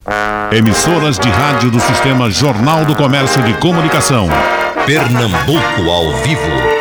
Emissoras de rádio do Sistema Jornal do Comércio de Comunicação. Pernambuco ao vivo.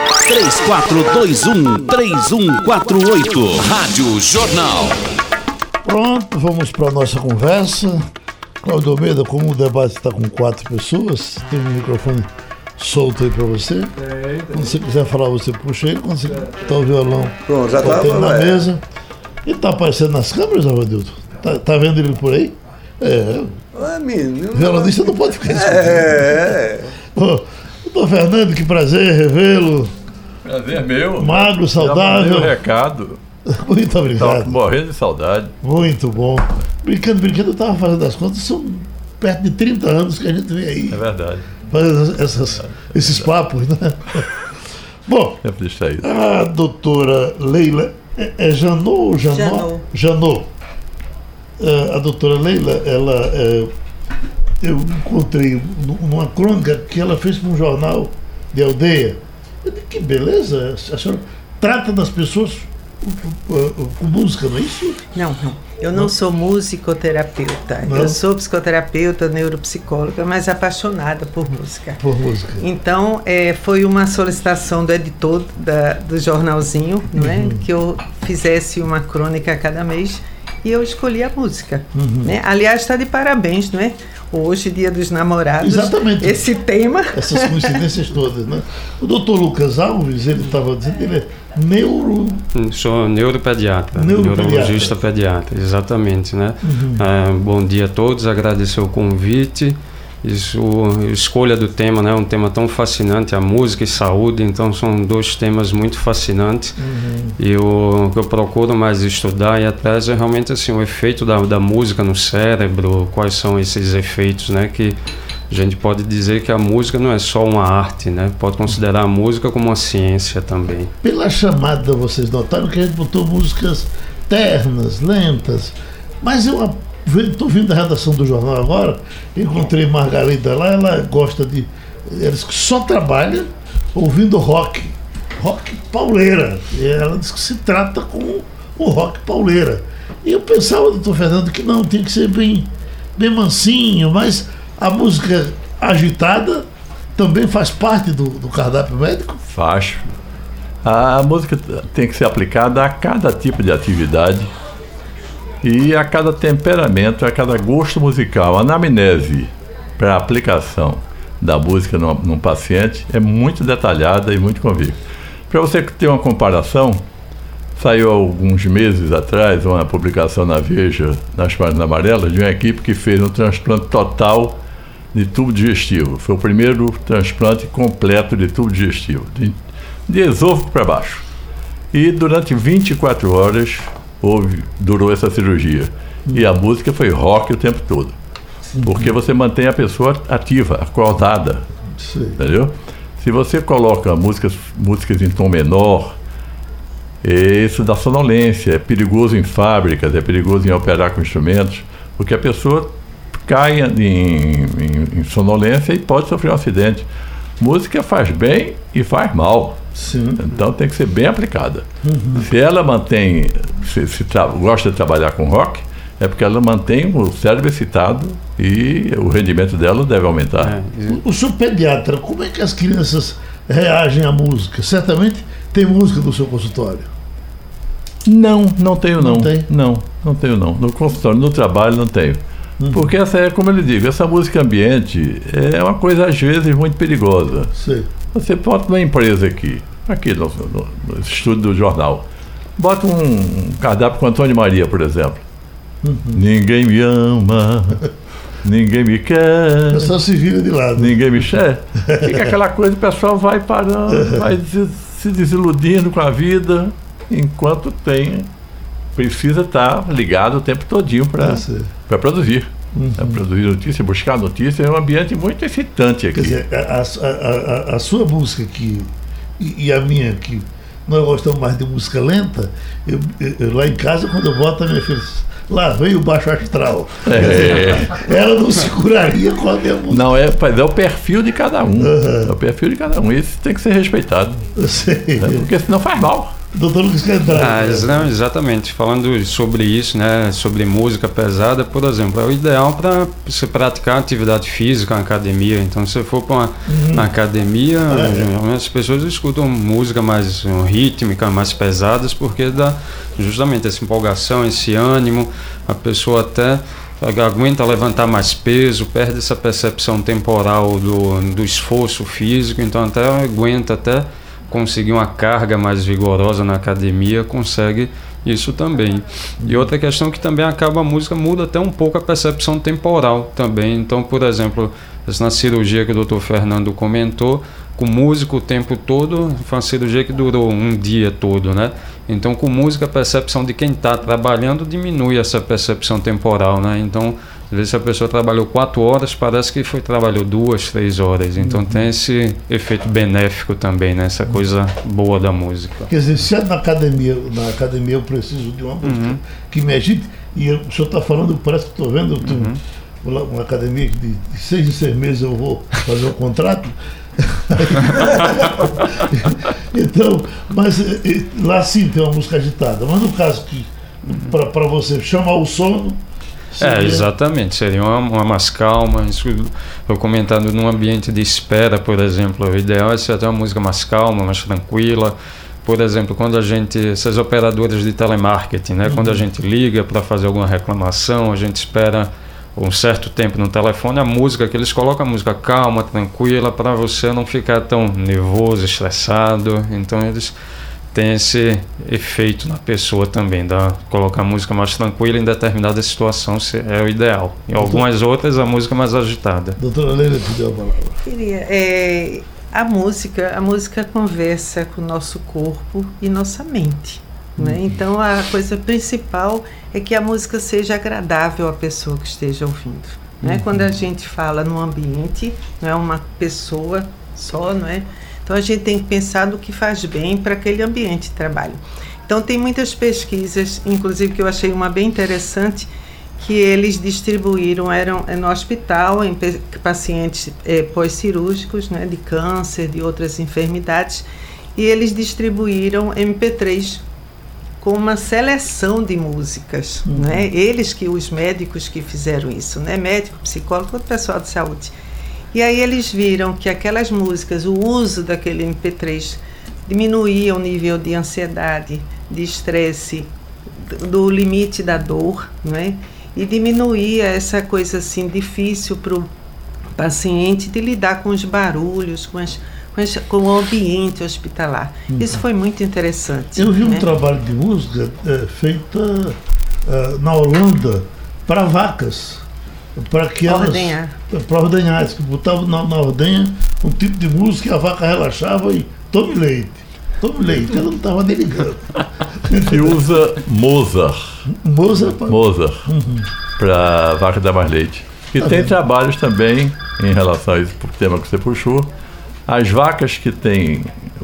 3421-3148. Rádio Jornal. Pronto, vamos para a nossa conversa. Cláudio Almeida, como o debate está com 4 pessoas, tem um microfone solto aí para você. Quando você quiser falar, você puxa ele. Quando você tá o violão, pronto, já tá na mesa. Ele tá aparecendo nas câmeras, Avadilton? Tá vendo ele por aí? Violonista não pode ficar escutando. Doutor Fernando, que prazer revê-lo. Prazer meu. Magro, saudável. Já mandei o recado. Muito obrigado. Estava morrendo de saudade. Muito bom. Brincando, eu estava fazendo as contas, são perto de 30 anos que a gente vem aí. É verdade. Fazendo esses papos, né? Bom, a doutora Leila, Janot ou Janot? Janot. A doutora Leila, eu encontrei numa crônica que ela fez para um jornal de aldeia. Eu disse, que beleza, a senhora trata das pessoas com música, não é isso? Não. Eu não sou musicoterapeuta. Não? Eu sou psicoterapeuta, neuropsicóloga, mas apaixonada por música. Por música. Então, foi uma solicitação do editor do jornalzinho, não é? Que eu fizesse uma crônica a cada mês e eu escolhi a música. Né? Aliás, está de parabéns, não é? Hoje, Dia dos Namorados. Exatamente. Esse tema. Essas coincidências todas, né? O doutor Lucas Alves, ele estava dizendo que ele é Sou neuropediatra, neurologista pediatra, exatamente, né? Bom dia a todos, agradecer o convite. Escolha do tema, né? Um tema tão fascinante, a música e saúde, então são 2 temas muito fascinantes. E o que eu procuro mais estudar e atrás é realmente assim, o efeito da música no cérebro, quais são esses efeitos, né? Que a gente pode dizer que a música não é só uma arte, né? Pode considerar a música como uma ciência também. Pela chamada, vocês notaram que a gente botou músicas ternas, lentas, mas eu estou vindo da redação do jornal agora, encontrei Margarida lá, ela gosta de... Ela diz que só trabalha ouvindo rock pauleira. E ela diz que se trata com o rock pauleira. E eu pensava, doutor Fernando, que não, tinha que ser bem mansinho, mas a música agitada também faz parte do cardápio médico? Faz. A música tem que ser aplicada a cada tipo de atividade e a cada temperamento, a cada gosto musical. A anamnese para a aplicação da música num paciente é muito detalhada e muito convicta. Para você ter uma comparação, saiu há alguns meses atrás uma publicação na Veja, nas páginas amarelas, de uma equipe que fez um transplante total de tubo digestivo. Foi o primeiro transplante completo de tubo digestivo, de esôfago para baixo. E durante 24 horas durou essa cirurgia. E a música foi rock o tempo todo. Porque você mantém a pessoa ativa, acordada. Entendeu? Se você coloca músicas em tom menor, isso dá sonolência, é perigoso em fábricas, é perigoso em operar com instrumentos, porque a pessoa cai em sonolência e pode sofrer um acidente. Música faz bem e faz mal. Sim. Então tem que ser bem aplicada. Se ela mantém, gosta de trabalhar com rock, é porque ela mantém o cérebro excitado e o rendimento dela deve aumentar. O senhor pediatra, como é que as crianças reagem à música? Certamente tem música no seu consultório? Não tenho não. Não tem? Não tenho não. No consultório, no trabalho não tenho. Porque essa é, como eu lhe digo, essa música ambiente é uma coisa às vezes muito perigosa. Sim. Você bota uma empresa aqui no estúdio do jornal, bota um cardápio com Antônio Maria, por exemplo. Ninguém me ama, ninguém me quer. O pessoal se vira de lado. Ninguém me quer. Fica aquela coisa, o pessoal vai parando, vai se desiludindo com a vida, enquanto precisa estar ligado o tempo todinho para produzir. Produzir notícia, buscar notícia, é um ambiente muito excitante aqui. Quer dizer, a sua música aqui e a minha aqui, nós gostamos mais de música lenta. Eu lá em casa, quando eu boto a minha filha, lá vem o baixo astral. Ela não se curaria com a minha música. Não, é o perfil de cada um. É o perfil de cada um. Isso tem que ser respeitado. Sei. Porque senão faz mal. Doutor Lucas quer entrar. Não, exatamente. Falando sobre isso, né, sobre música pesada, por exemplo, é o ideal para você praticar atividade física na academia. Então, se você for para uma academia, as pessoas escutam música mais rítmica, mais pesadas, porque dá justamente essa empolgação, esse ânimo, a pessoa até aguenta levantar mais peso, perde essa percepção temporal do esforço físico, então até aguenta conseguir uma carga mais vigorosa na academia, consegue isso também. E outra questão que também a música muda até um pouco a percepção temporal também. Então, por exemplo, na cirurgia que o Dr. Fernando comentou, com música o tempo todo, foi uma cirurgia que durou um dia todo, né? Então, com música, a percepção de quem está trabalhando diminui essa percepção temporal, né? Então, às vezes a pessoa trabalhou 4 horas, parece que trabalhou 2, 3 horas. Então, tem esse efeito benéfico também, né? Essa coisa boa da música. Quer dizer, se na academia eu preciso de uma música que me agite, e o senhor está falando, parece que estou vendo, uma academia que de 6 em 6 meses eu vou fazer um contrato. Então, mas lá sim tem uma música agitada, mas no caso que para você chamar o sono exatamente, seria uma mais calma. Isso eu comentando num ambiente de espera, por exemplo, o ideal é ser até uma música mais calma, mais tranquila. Por exemplo, quando essas operadoras de telemarketing, né, quando a gente liga para fazer alguma reclamação, a gente espera um certo tempo no telefone, a música que eles colocam, a música calma, tranquila, para você não ficar tão nervoso, estressado. Então eles têm esse efeito na pessoa também, colocar a música mais tranquila em determinada situação é o ideal. Em algumas outras, a música mais agitada. Doutora Leila, pediu a palavra. Queria, a música conversa com o nosso corpo e nossa mente. Né? Então a coisa principal é que a música seja agradável à pessoa que esteja ouvindo. Né? Quando a gente fala num ambiente, não é uma pessoa só, não é? Então a gente tem que pensar no que faz bem para aquele ambiente de trabalho. Então tem muitas pesquisas, inclusive que eu achei uma bem interessante, que eles distribuíram, eram no hospital, em pacientes pós-cirúrgicos, né, de câncer, de outras enfermidades, e eles distribuíram MP3 com uma seleção de músicas, né? Os médicos que fizeram isso, né? Médico, psicólogo, todo pessoal de saúde. E aí eles viram que aquelas músicas, o uso daquele MP3 diminuía o nível de ansiedade, de estresse, do limite da dor, né? E diminuía essa coisa assim difícil para o paciente de lidar com os barulhos, com o ambiente hospitalar. Isso foi muito interessante. Eu vi um trabalho de música feita na Holanda para vacas, para que elas para ordenhar, que botavam na ordenha um tipo de música que a vaca relaxava e tome leite, ela não estava nem ligando. E usa Mozart para a vaca dar mais leite. E tem trabalhos também em relação a esse tema que você puxou. As vacas que têm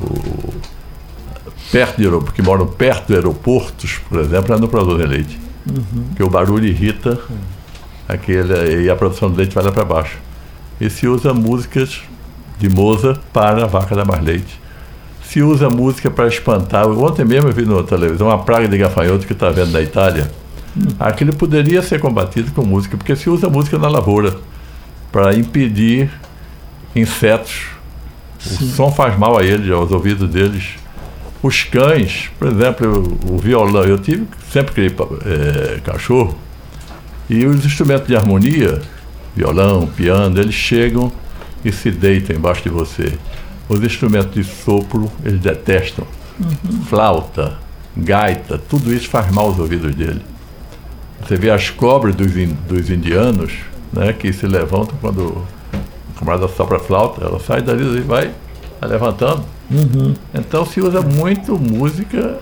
que moram perto de aeroportos, por exemplo, não produzem leite. Porque o barulho irrita e a produção de leite vai lá para baixo. E se usa músicas de Mozart para a vaca dar mais leite. Se usa música para espantar. Ontem mesmo eu vi na televisão uma praga de gafanhoto que está vendo na Itália. Aquilo poderia ser combatido com música, porque se usa música na lavoura para impedir insetos. O som faz mal a eles, aos ouvidos deles. Os cães, por exemplo, o violão, eu sempre criei cachorro, e os instrumentos de harmonia, violão, piano, eles chegam e se deitam embaixo de você. Os instrumentos de sopro, eles detestam. Flauta, gaita, tudo isso faz mal aos ouvidos dele. Você vê as cobras dos indianos, né, que se levantam quando a camarada sopra a flauta, ela sai dali e vai levantando. Então se usa muito música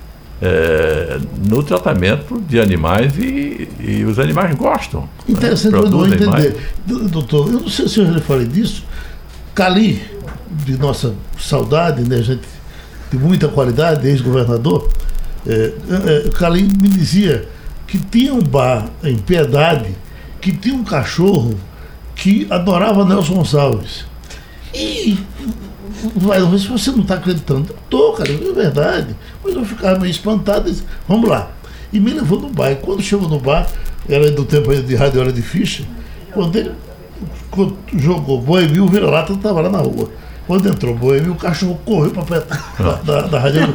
no tratamento de animais e os animais gostam. Interessante, eu não entender. Doutor, eu não sei se eu já falei disso. Cali, de nossa saudade, né, gente de muita qualidade, ex-governador, Cali me dizia que tinha um bar em Piedade, que tinha um cachorro que adorava Nelson Gonçalves. E Mas você não está acreditando. Eu tô, cara, é verdade. Mas eu ficava meio espantado e disse, vamos lá. E me levou no bar. E quando chegou no bar, era do tempo de rádio, era de ficha, quando ele jogou Boemil, o vira-lata estava lá na rua. Quando entrou Boemil, o cachorro correu para perto da rádio.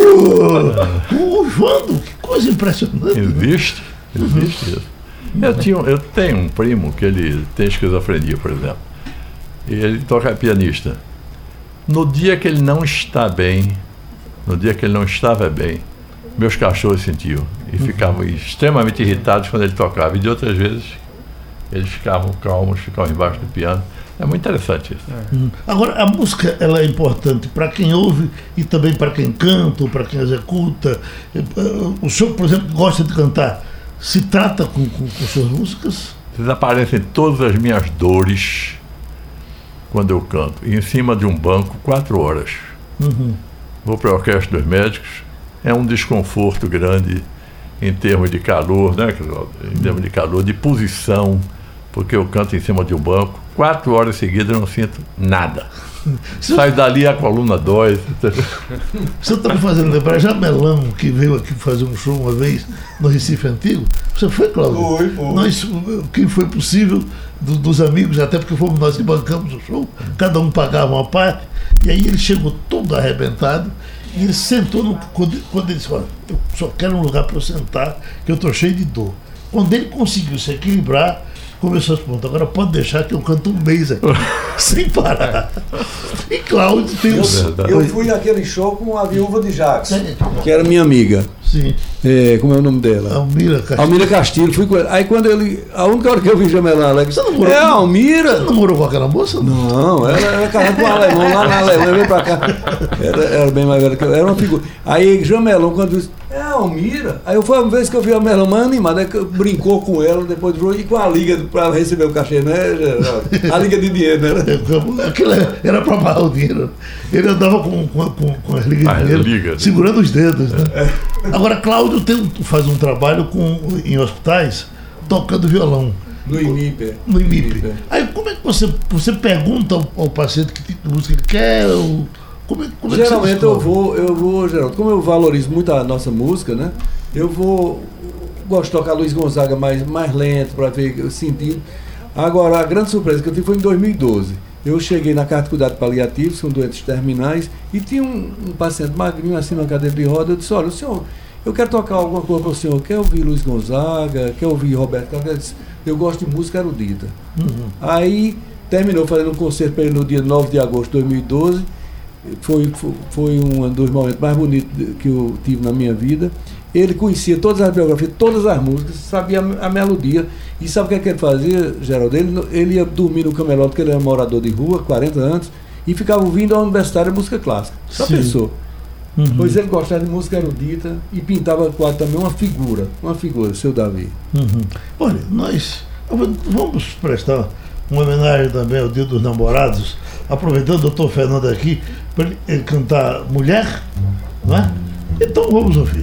João, que coisa impressionante. Existe isso. Eu tenho um primo que ele tem esquizofrenia, por exemplo. E ele toca pianista. No dia que ele não está bem, no dia que ele não estava bem, meus cachorros sentiam e ficavam extremamente irritados quando ele tocava. E de outras vezes, eles ficavam calmos, ficavam embaixo do piano. É muito interessante isso. Agora, a música ela é importante para quem ouve e também para quem canta ou para quem executa. O senhor, por exemplo, gosta de cantar. Se trata com suas músicas? Desaparecem todas as minhas dores quando eu canto. E em cima de um banco, 4 horas. Vou para a Orquestra dos Médicos. É um desconforto grande em termos de calor, né? Em termos de calor, de posição, porque eu canto em cima de um banco. 4 horas seguidas eu não sinto nada. Sai dali, a coluna dói. Você está me fazendo lembrar Jamelão, que veio aqui fazer um show uma vez no Recife Antigo. Você foi, Cláudio? Foi. Nós, que foi possível, dos amigos, até porque fomos nós que bancamos o show, cada um pagava uma parte, e aí ele chegou todo arrebentado, e ele sentou, quando ele disse, olha, eu só quero um lugar para eu sentar, que eu estou cheio de dor. Quando ele conseguiu se equilibrar, começou a se perguntar, agora pode deixar que eu canto um mês aqui, sem parar. E Cláudio tem Eu fui naquele show com a viúva de Jacques, que era minha amiga. Sim. Como é o nome dela? Almira Castilho. Fui com ela. Aí quando a única hora que eu vi Jamelão, ela disse, a Almira? Você namorou com aquela moça? Não, ela era casada com um alemão lá na Alemanha, veio pra cá. Era bem mais velha que eu, era uma figura. Aí Jamelão, quando disse, a Almira? Aí foi uma vez que eu vi a Jamelão mais animada, aí brincou com ela depois do jogo e com a liga para receber o cachê, né, Geraldo? A liga de dinheiro, né? Aquilo era para pagar o dinheiro. Ele andava com as ligas de dinheiro, segurando os dedos, né? Agora, Cláudio faz um trabalho em hospitais, tocando violão. No IMIP. No IMIP. Aí como é que você pergunta ao paciente que tipo de música ele quer? Geralmente eu vou, Geraldo, como eu valorizo muito a nossa música, né? Gosto de tocar Luiz Gonzaga mais lento, para ver o sentido. Agora, a grande surpresa que eu tive foi em 2012. Eu cheguei na Casa de Cuidados Paliativos, com doentes terminais, e tinha um paciente magrinho assim na cadeira de roda. Eu disse, olha, senhor, eu quero tocar alguma coisa para o senhor. Quer ouvir Luiz Gonzaga? Quer ouvir Roberto Carlos? Eu gosto de música erudita. Aí, terminou fazendo um concerto para ele no dia 9 de agosto de 2012. Foi um dos momentos mais bonitos que eu tive na minha vida. Ele conhecia todas as biografias, todas as músicas, sabia a melodia. E sabe o que ele fazia, Geraldo? Ele ia dormir no camelote, porque ele era morador de rua, 40 anos, e ficava ouvindo a universitária música clássica. Já pensou? Pois ele gostava de música erudita e pintava quadro também uma figura, seu Davi. Olha, nós vamos prestar uma homenagem também ao Dia dos Namorados, aproveitando o doutor Fernando aqui, para ele cantar Mulher, não é? Então vamos ouvir.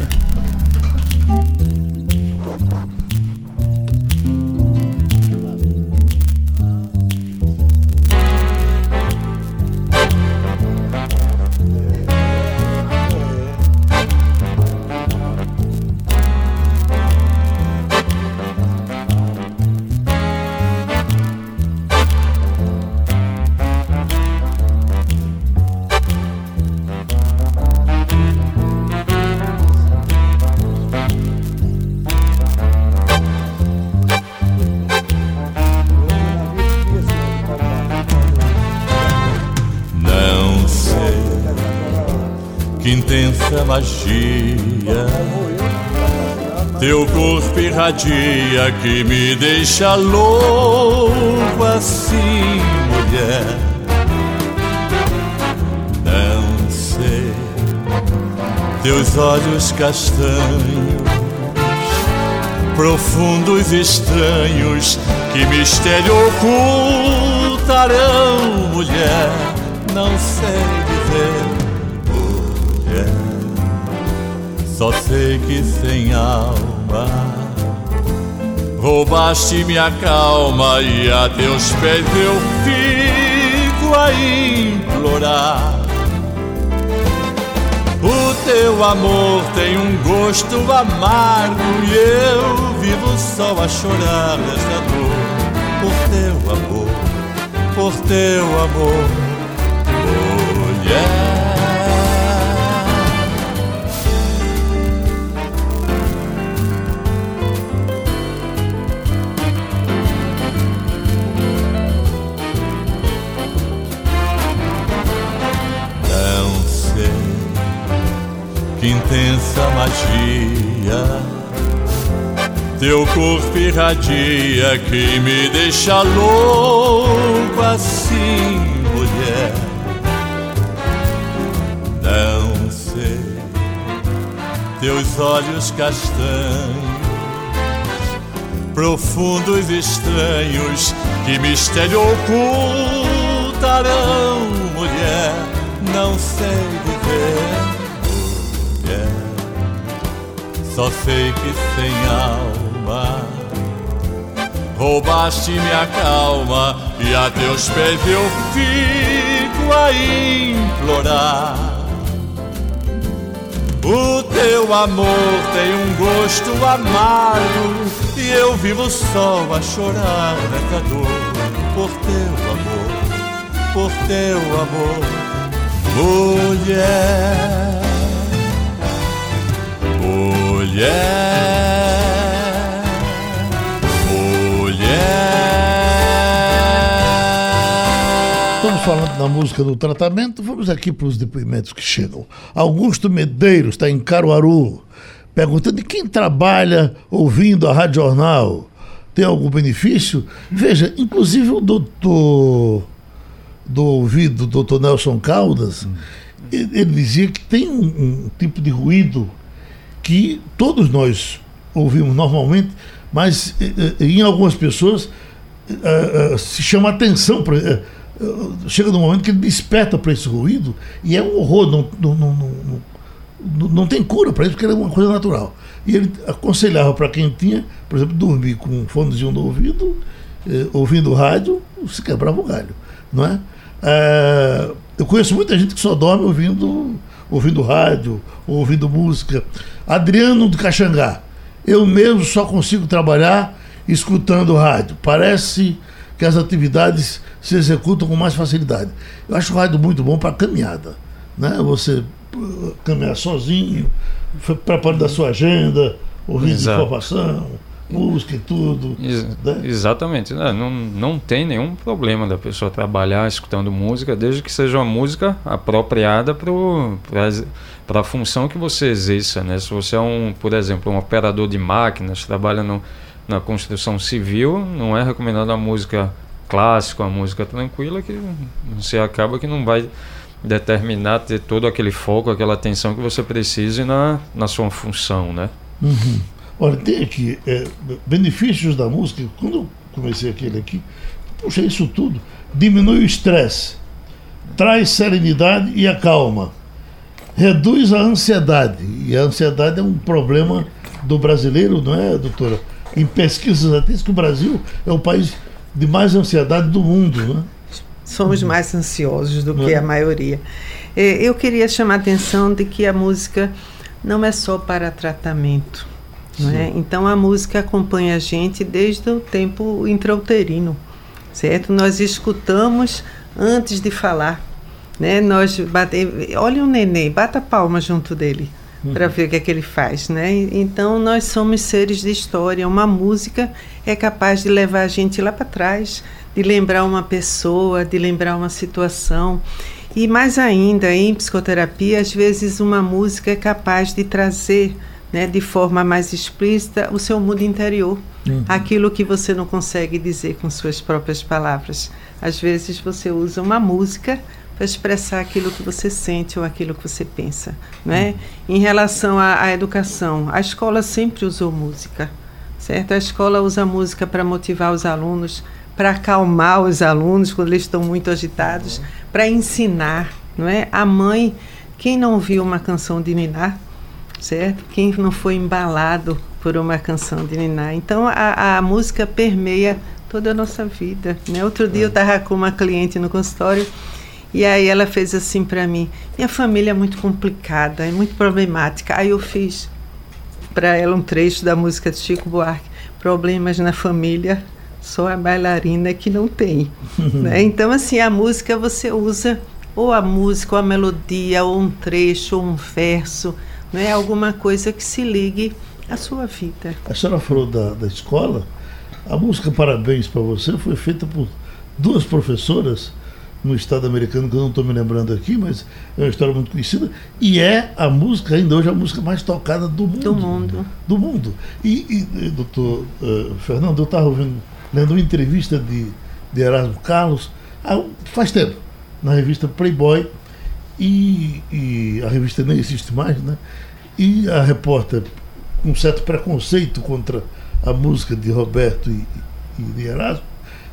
Que intensa magia teu corpo irradia, que me deixa louco assim, mulher. Não sei, teus olhos castanhos, profundos e estranhos, que mistério ocultarão, mulher. Não sei dizer, só sei que sem alma roubaste minha calma, e a teus pés eu fico fico a implorar. O teu amor tem um gosto amargo e eu vivo só a chorar nesta dor. Por teu amor, por teu amor, mulher. Que intensa magia teu corpo irradia, que me deixa louco assim, mulher. Não sei, teus olhos castanhos, profundos e estranhos, que mistério ocultarão, mulher. Não sei dizer. Só sei que sem alma roubaste minha calma, e a teus pés eu fico a implorar. O teu amor tem um gosto amargo e eu vivo só a chorar nessa dor. Por teu amor, mulher. Mulher, mulher. Estamos falando da música do tratamento, vamos aqui para os depoimentos que chegam. Augusto Medeiros está em Caruaru, perguntando de quem trabalha ouvindo a Rádio Jornal. Tem algum benefício? Veja, inclusive o doutor Nelson Caldas, ele dizia que tem um tipo de ruído que todos nós ouvimos normalmente, mas em algumas pessoas se chama atenção, chega num momento que ele desperta para esse ruído e é um horror, não tem cura para isso, porque é uma coisa natural. E ele aconselhava para quem tinha, por exemplo, dormir com um fonezinho no ouvido, ouvindo rádio, se quebrava o galho, não é? Eu conheço muita gente que só dorme ouvindo rádio, ouvindo música. Adriano do Caxangá: eu mesmo só consigo trabalhar escutando rádio. Parece que as atividades se executam com mais facilidade. Eu acho o rádio muito bom para caminhada, né? Você caminhar sozinho, preparando a sua agenda, ouvindo informação, música e tudo. Né? Exatamente. Não tem nenhum problema da pessoa trabalhar escutando música, desde que seja uma música apropriada para a função que você exerça, né? Se você é por exemplo, um operador de máquinas, trabalha na construção civil, não é recomendado a música clássica, a música tranquila, que você acaba que não vai determinar, ter todo aquele foco, aquela atenção que você precise na sua função, né? Uhum. Olha, tem aqui benefícios da música. Quando eu comecei aqui, puxa, isso tudo diminui o estresse, traz serenidade e a calma, reduz a ansiedade, e a ansiedade é um problema do brasileiro, não é, doutora? Em pesquisas até que o Brasil é o país de mais ansiedade do mundo, não é? Somos mais ansiosos do que a maioria. Eu queria chamar a atenção de que a música não é só para tratamento, não é? Então a música acompanha a gente desde o tempo intrauterino, certo? Nós escutamos antes de falar, né? Olha o neném, bata a palma junto dele para ver o que é que ele faz, né? Então nós somos seres de história. Uma música é capaz de levar a gente lá para trás, de lembrar uma pessoa, de lembrar uma situação. E mais ainda, em psicoterapia, às vezes uma música é capaz de trazer, né, de forma mais explícita o seu mundo interior, aquilo que você não consegue dizer com suas próprias palavras. Às vezes você usa uma música para expressar aquilo que você sente ou aquilo que você pensa, né? Em relação à educação, a escola sempre usou música, certo? A escola usa música para motivar os alunos, para acalmar os alunos quando eles estão muito agitados, para ensinar, não é? A mãe, quem não viu uma canção de ninar, certo? Quem não foi embalado por uma canção de ninar? Então a música permeia toda a nossa vida, né? Outro dia eu estava com uma cliente no consultório e aí ela fez assim para mim: minha família é muito complicada, é muito problemática. Aí eu fiz para ela um trecho da música de Chico Buarque: problemas na família, só a bailarina que não tem. Né? Então, assim, a música você usa ou a música, ou a melodia, ou um trecho, ou um verso, né? Alguma coisa que se ligue à sua vida. A senhora falou da escola. A música Parabéns para Você foi feita por 2 professoras no estado americano, que eu não estou me lembrando aqui, mas é uma história muito conhecida, e é a música, ainda hoje, a música mais tocada do mundo. Do mundo. E doutor Fernando, eu estava lendo uma entrevista de Erasmo Carlos, faz tempo, na revista Playboy, e a revista nem existe mais, né? E a repórter, com um certo preconceito contra a música de Roberto e de Erasmo,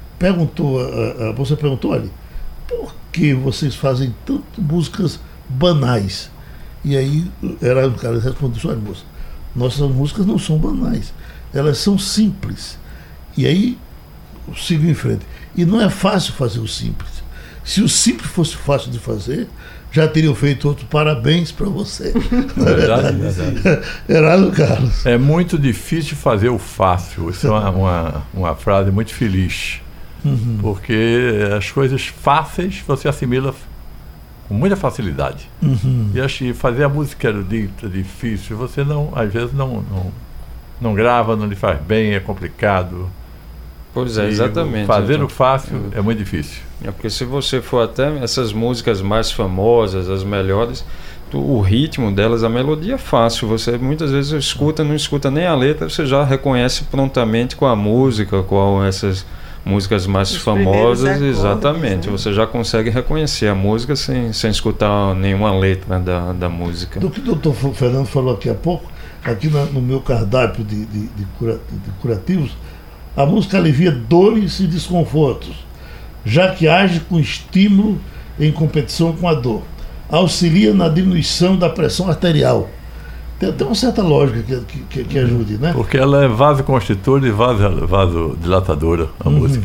você perguntou ali: por que vocês fazem tanto músicas banais? E aí Erasmo Carlos respondeu: olha, moça, nossas músicas não são banais, elas são simples. E aí sigo em frente. E não é fácil fazer o simples. Se o simples fosse fácil de fazer, já teriam feito outro Parabéns para Você. Verdade. Erasmo Carlos. É muito difícil fazer o fácil. Isso é uma frase muito feliz. Porque as coisas fáceis você assimila com muita facilidade. E acho que fazer a música erudita, difícil, você não, às vezes não grava, não lhe faz bem, é complicado. Pois é, exatamente. Fazer então, o fácil é muito difícil. É porque se você for até essas músicas mais famosas, as melhores, o ritmo delas, a melodia é fácil. Você muitas vezes não escuta nem a letra, você já reconhece prontamente com a música, com essas músicas mais famosas, exatamente. Você já consegue reconhecer a música sem escutar nenhuma letra da música. Do que o doutor Fernando falou aqui há pouco, aqui no meu cardápio de curativos, a música alivia dores e desconfortos, já que age com estímulo em competição com a dor. Auxilia na diminuição da pressão arterial. Tem uma certa lógica que ajude, né? Porque ela é vasoconstritora e vasodilatadora, a música.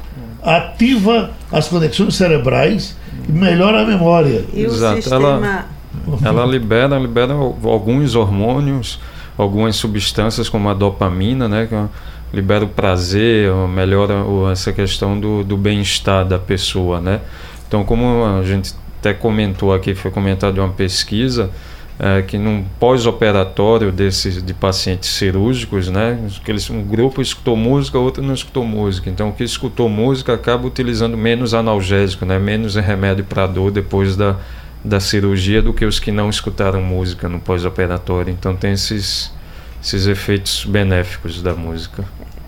Ativa as conexões cerebrais e melhora a memória. E exato. O sistema... Ela libera alguns hormônios, algumas substâncias como a dopamina, né? Que libera o prazer, melhora essa questão do bem-estar da pessoa, né? Então, como a gente até comentou aqui, foi comentado em uma pesquisa, que num pós-operatório de pacientes cirúrgicos, né, um grupo escutou música, outro não escutou música. Então, o que escutou música acaba utilizando menos analgésico, né, menos remédio para dor depois da cirurgia do que os que não escutaram música no pós-operatório. Então, tem esses efeitos benéficos da música.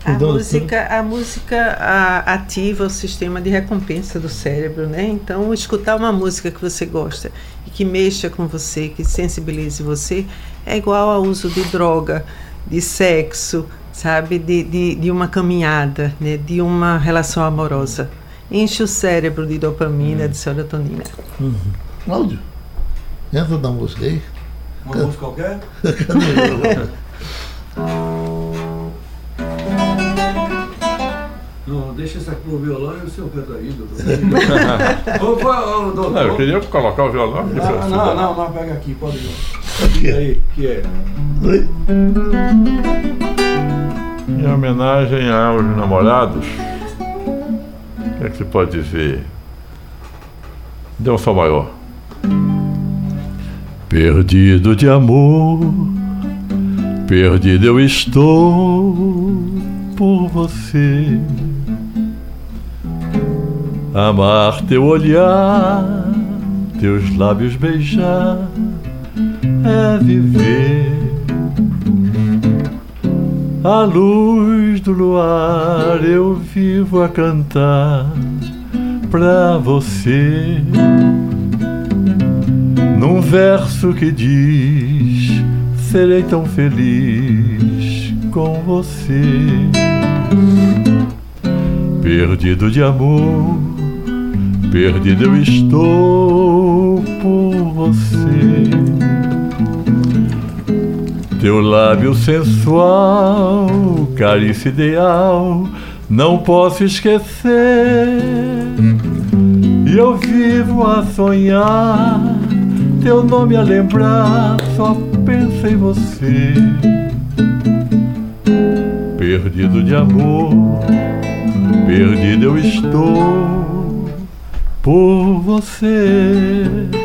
A música ativa o sistema de recompensa do cérebro, né? Então, escutar uma música que você gosta e que mexa com você, que sensibilize você, é igual ao uso de droga, de sexo, sabe? De uma caminhada, né? De uma relação amorosa. Enche o cérebro de dopamina, de serotonina. Cláudio, entra da música aí. Uma música qualquer? Não, deixa essa aqui pro violão e o seu canto aí, doutor. Não, eu queria colocar o violão. Não, pega aqui, pode ir. Aí, que é? Em homenagem aos namorados, o que é que se pode dizer? Dê um sol maior. Perdido de amor, perdido eu estou por você. Amar teu olhar, teus lábios beijar, é viver. À luz do luar eu vivo a cantar pra você, num verso que diz: serei tão feliz com você. Perdido de amor, perdido eu estou por você. Teu lábio sensual, carícia ideal, não posso esquecer. E eu vivo a sonhar, teu nome a lembrar, só penso em você. Perdido de amor, perdido eu estou por você.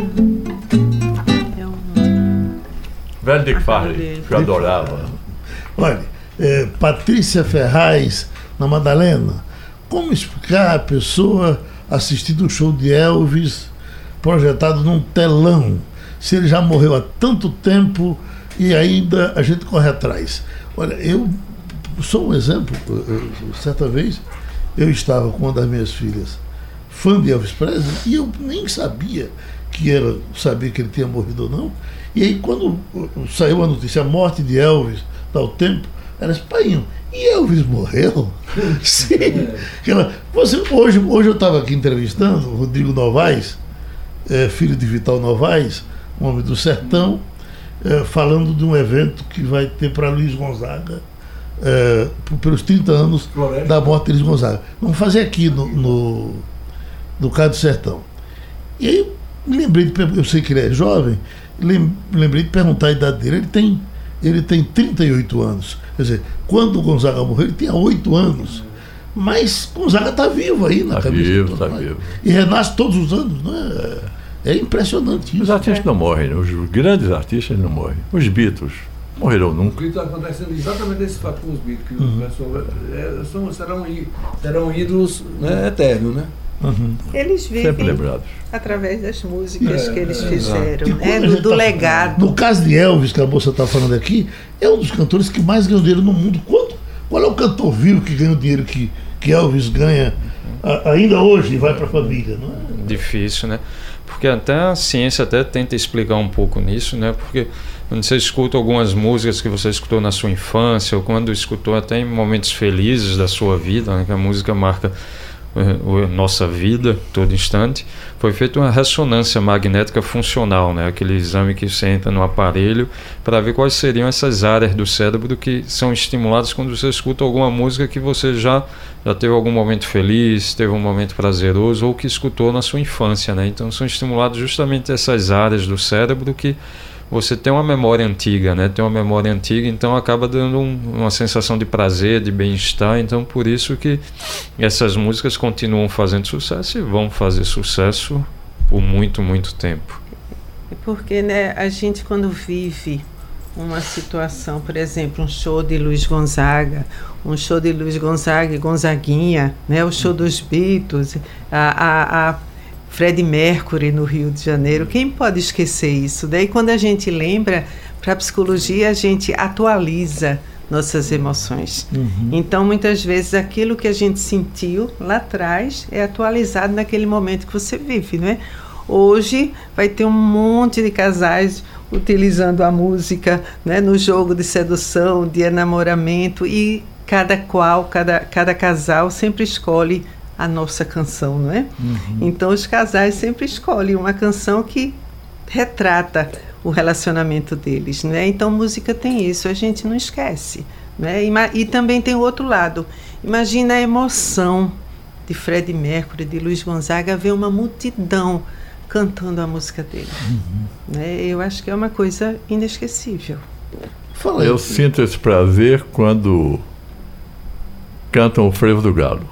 Velho Dick Farley, que eu adorava. Olha, Patrícia Ferraz, na Madalena, como explicar a pessoa assistindo o show de Elvis projetado num telão, se ele já morreu há tanto tempo e ainda a gente corre atrás? Olha, eu sou um exemplo. Certa vez eu estava com uma das minhas filhas fã de Elvis Presley e eu nem sabia que ele tinha morrido ou não. E aí quando saiu a notícia, a morte de Elvis, tal tempo, ela disse: "Painho, e Elvis morreu?" Sim. Hoje eu estava aqui entrevistando o Rodrigo Novaes, filho de Vital Novaes, um homem do sertão, falando de um evento que vai ter para Luiz Gonzaga, pelos 30 anos da morte de Luiz Gonzaga. Vamos fazer aqui no Cais do Sertão. E aí me lembrei eu sei que ele é jovem, lembrei de perguntar a idade dele. Ele tem 38 anos. Quer dizer, quando o Gonzaga morreu, ele tinha 8 anos. Mas Gonzaga está vivo aí na cabeça. Está vivo. E renasce todos os anos, né? É impressionante isso. Os artistas não morrem, os grandes artistas não morrem. Os Beatles morreram nunca. O que está acontecendo exatamente esse fato com os Beatles, que o pessoal serão ídolos, né, eternos, né? Eles vivem através das músicas que eles fizeram, do legado. No caso de Elvis, que a moça está falando aqui, é um dos cantores que mais ganham dinheiro no mundo. Qual é o cantor vivo que ganha o dinheiro que Elvis ganha ainda hoje e vai para a família? Não é? Difícil, né? Porque até a ciência tenta explicar um pouco nisso, né? Porque quando você escuta algumas músicas que você escutou na sua infância, ou quando escutou até em momentos felizes da sua vida, né? Que a música marca nossa vida, todo instante, foi feita uma ressonância magnética funcional, né? Aquele exame que você entra no aparelho para ver quais seriam essas áreas do cérebro que são estimuladas quando você escuta alguma música que você já teve algum momento feliz, teve um momento prazeroso ou que escutou na sua infância, né? Então são estimuladas justamente essas áreas do cérebro que você tem uma memória antiga, né? Tem uma memória antiga, então acaba dando uma sensação de prazer, de bem-estar. Então por isso que essas músicas continuam fazendo sucesso e vão fazer sucesso por muito, muito tempo. Porque, né, a gente quando vive uma situação, por exemplo, um show de Luiz Gonzaga e Gonzaguinha, né? O show dos Beatles, a Freddie Mercury no Rio de Janeiro, quem pode esquecer isso? Daí quando a gente lembra, para a psicologia a gente atualiza nossas emoções. Então muitas vezes aquilo que a gente sentiu lá atrás é atualizado naquele momento que você vive, não é? Hoje vai ter um monte de casais utilizando a música, né, no jogo de sedução, de enamoramento, e cada casal sempre escolhe a nossa canção, não é? Então os casais sempre escolhem uma canção que retrata o relacionamento deles, não é? Então música tem isso, a gente não esquece, não é? E também tem o outro lado. Imagina a emoção de Freddie Mercury, de Luiz Gonzaga, ver uma multidão cantando a música dele. Né? Eu acho que é uma coisa inesquecível. Eu sinto esse prazer quando cantam o Frevo do Galo.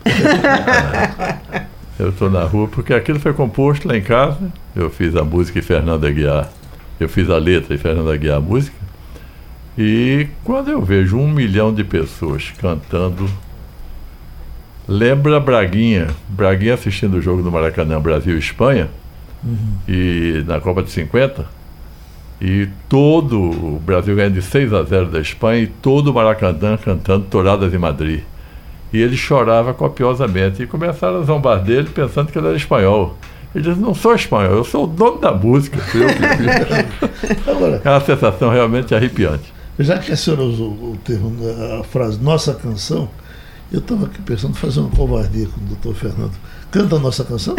Eu estou na rua, porque aquilo foi composto lá em casa. Eu fiz a música e Fernando Aguiar, eu fiz a letra e Fernando Aguiar a música. E quando eu vejo 1 milhão de pessoas cantando, lembra Braguinha assistindo o jogo do Maracanã, Brasil e Espanha, e na Copa de 50, e todo o Brasil ganhando de 6-0 da Espanha, e todo o Maracanã cantando Touradas em Madrid. E ele chorava copiosamente. E começaram a zombar dele pensando que ele era espanhol. Ele disse: não sou espanhol, eu sou o dono da música. É uma sensação realmente arrepiante. Já que a senhora usou a frase nossa canção, eu estava aqui pensando em fazer uma covardia com o doutor Fernando. Canta a nossa canção?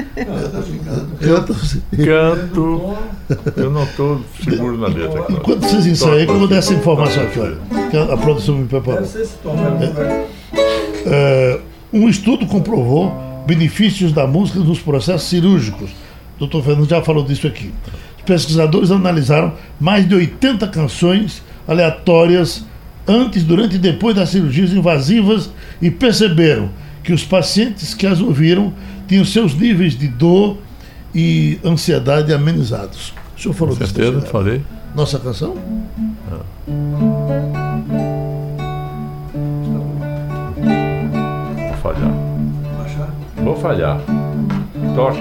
Canto. Eu não estou seguro na letra. Enquanto vocês ensaiam, eu vou dar essa informação aqui, olha. Que a produção me preparou. Um estudo comprovou benefícios da música nos processos cirúrgicos. O Dr. Fernando já falou disso aqui. Os pesquisadores analisaram mais de 80 canções aleatórias antes, durante e depois das cirurgias invasivas e perceberam que os pacientes que as ouviram tinham seus níveis de dor e ansiedade amenizados. O senhor falou disso? Com certeza, falei. Nossa canção? Vou falhar. Vou falhar. Toque.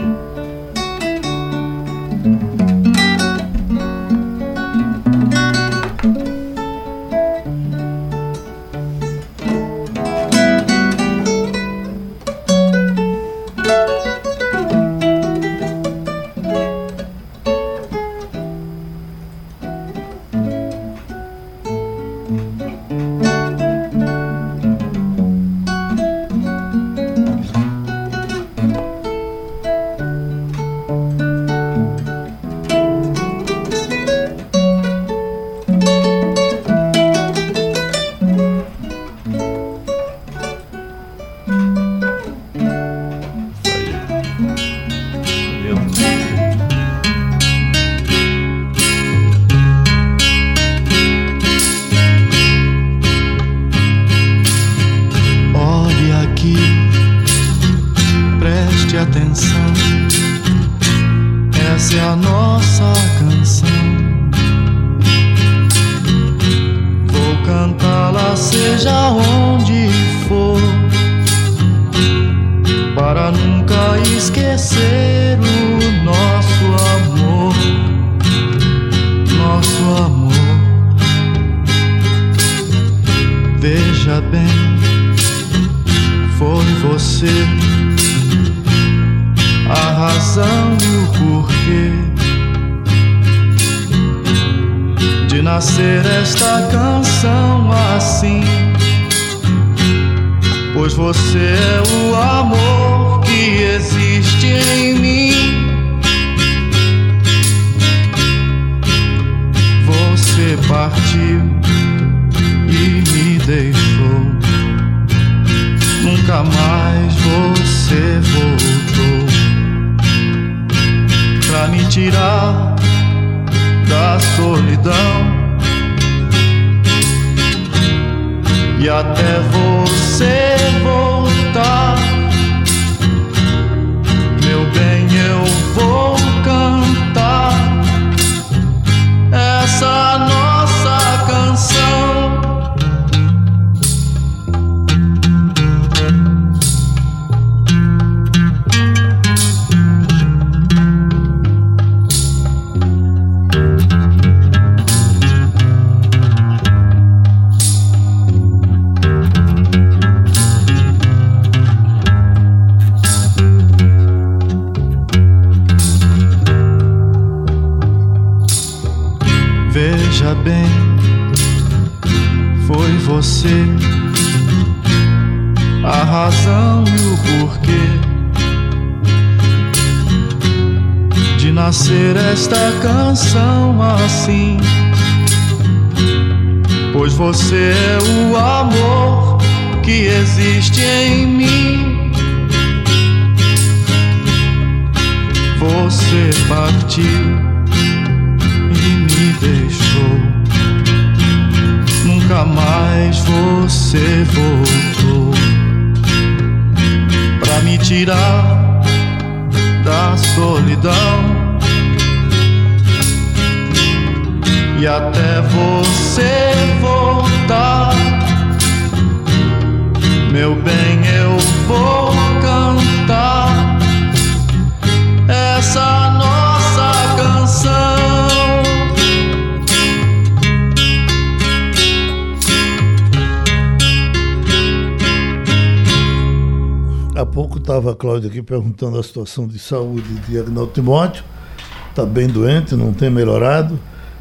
Estava a Cláudia aqui perguntando a situação de saúde de Agnaldo Timóteo. Está bem doente, não tem melhorado.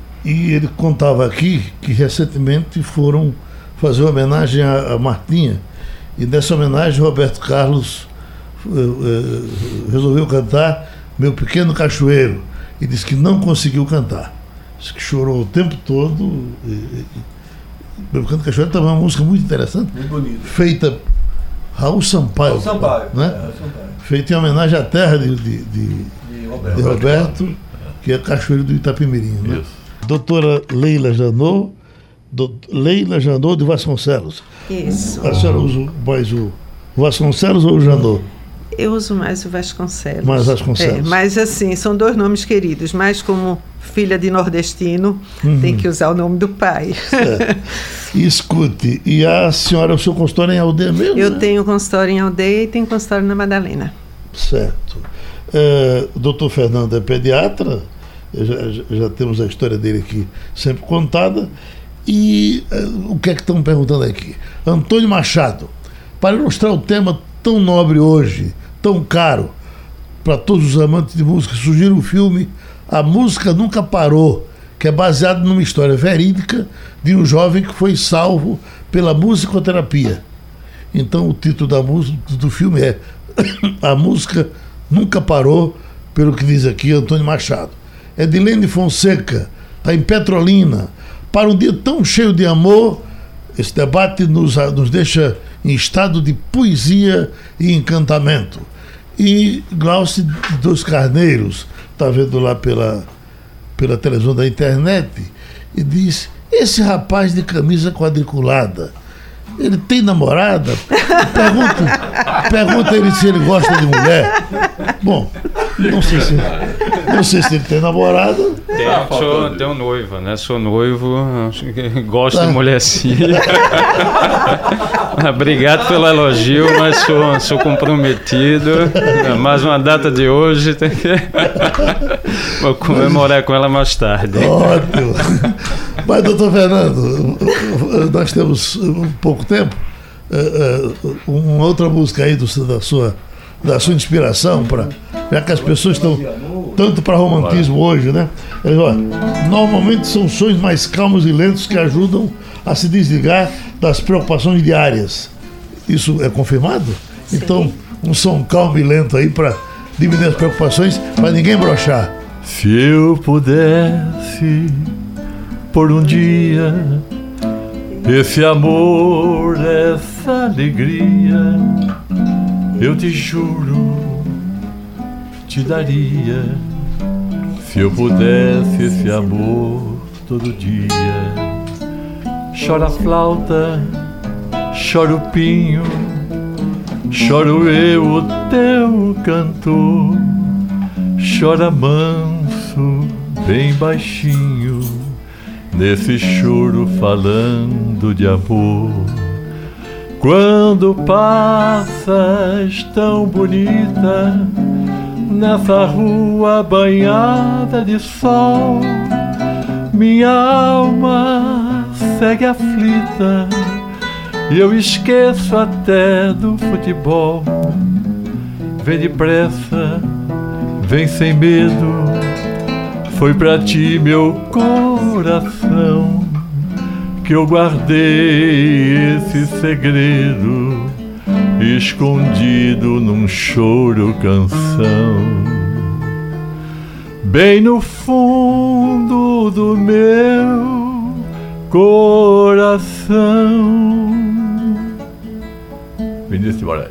E ele contava aqui que recentemente foram fazer uma homenagem a Martinha. E nessa homenagem Roberto Carlos resolveu cantar Meu Pequeno Cachoeiro. E disse que não conseguiu cantar. Disse que chorou o tempo todo. Meu Pequeno Cachoeiro também é uma música muito interessante. Muito bonita. Feita Raul Sampaio. Raul Sampaio. Né? Sampaio. Feito em homenagem à terra de Roberto, que é Cachoeiro do Itapemirim. Né? Doutora Leila Janot, de Vasconcelos. Isso. A senhora usa mais o Vasconcelos ou o Janot? Eu uso mais o Vasconcelos. Mais Vasconcelos. Mas assim, são dois nomes queridos, mas como filha de nordestino, tem que usar o nome do pai. E escute, e a senhora, o seu consultório é em Aldeia mesmo? Eu tenho consultório em Aldeia e tenho consultório na Madalena. Certo. O doutor Fernando é pediatra, já temos a história dele aqui sempre contada. E o que é que estão perguntando aqui? Antônio Machado, para ilustrar o tema tão nobre hoje, tão caro para todos os amantes de música, sugiro o filme A Música Nunca Parou, que é baseado numa história verídica de um jovem que foi salvo pela musicoterapia. Então o título do filme é A Música Nunca Parou, pelo que diz aqui Antônio Machado. Edilene Fonseca, está em Petrolina. Para um dia tão cheio de amor, esse debate nos deixa em estado de poesia e encantamento. E Glaucio dos Carneiros, está vendo lá pela televisão da internet, e diz: esse rapaz de camisa quadriculada, ele tem namorada? Pergunta ele se ele gosta de mulher. Bom, não sei se ele tem namorada. Tenho noiva, né? Sou noivo, gosto de mulher sim. Obrigado pelo elogio, mas sou comprometido. Mais uma data de hoje, tem que... vou comemorar com ela mais tarde. Ótimo. Mas, doutor Fernando, nós temos um pouco tempo. Uma outra música aí da sua inspiração, já que as pessoas estão tanto para romantismo hoje, né? Normalmente são sons mais calmos e lentos que ajudam a se desligar das preocupações diárias. Isso é confirmado? Sim. Então, um som calmo e lento aí para diminuir as preocupações, para ninguém brochar. Se eu pudesse por um dia esse amor, essa alegria, eu te juro, te daria. Se eu pudesse esse amor todo dia. Chora a flauta, chora o pinho, choro eu, o teu cantor. Chora manso, bem baixinho, nesse choro falando de amor. Quando passas tão bonita nessa rua banhada de sol, minha alma segue aflita e eu esqueço até do futebol. Vem depressa, vem sem medo, foi pra ti meu coração que eu guardei esse segredo escondido num choro canção. Bem no fundo do meu coração. Vinícius de Moraes.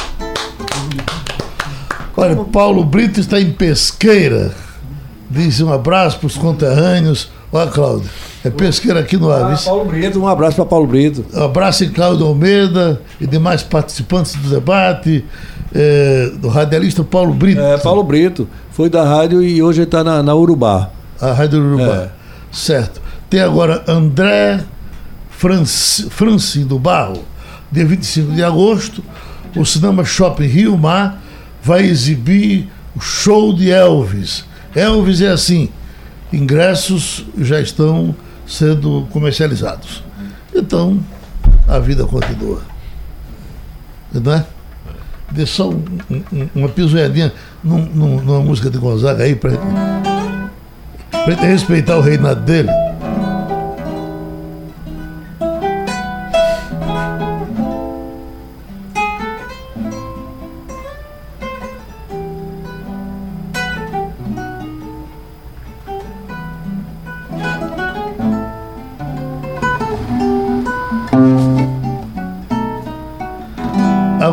Olha, Paulo Brito está em Pesqueira. Diz um abraço para os conterrâneos. Olha, Cláudio, é Pesqueira aqui no Aves. Paulo Brito, um abraço para Paulo Brito. Um abraço em Cláudio Almeida e demais participantes do debate, do radialista Paulo Brito. Paulo Brito, foi da rádio e hoje ele está na Urubá. A Rádio Urubá, certo. Tem agora André Francim do Barro, dia 25 de agosto, o Cinema Shopping Rio Mar vai exibir o show de Elvis. Elvis é assim, ingressos já estão sendo comercializados. Então, a vida continua. Não é? Dê só uma pisoiadinha numa música de Gonzaga aí, para respeitar o reinado dele.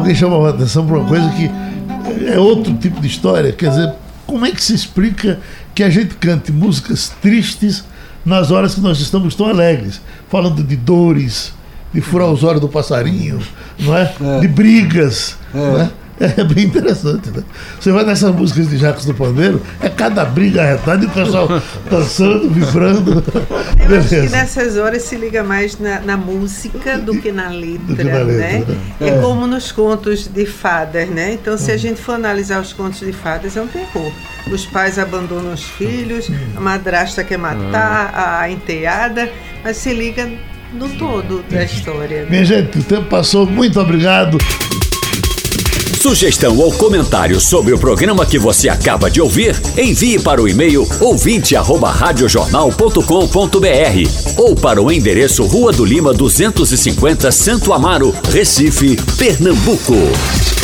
queria chamar a atenção para uma coisa que é outro tipo de história. Quer dizer, como é que se explica que a gente cante músicas tristes nas horas que nós estamos tão alegres, falando de dores, de furar os olhos do passarinho, não é? De brigas, não é? É bem interessante, né? Você vai nessas músicas de Jacques do Pandeiro, é cada briga arretada e o pessoal dançando, vibrando. Eu acho que nessas horas se liga mais na música do que na letra, né? É como nos contos de fadas, né? Então, se a gente for analisar os contos de fadas, é um terror. Os pais abandonam os filhos, a madrasta quer matar a enteada, mas se liga no todo da história, né? Minha gente, o tempo passou, muito obrigado. Sugestão ou comentário sobre o programa que você acaba de ouvir, envie para o e-mail ouvinte@radiojornal.com.br ou para o endereço Rua do Lima 250, Santo Amaro, Recife, Pernambuco.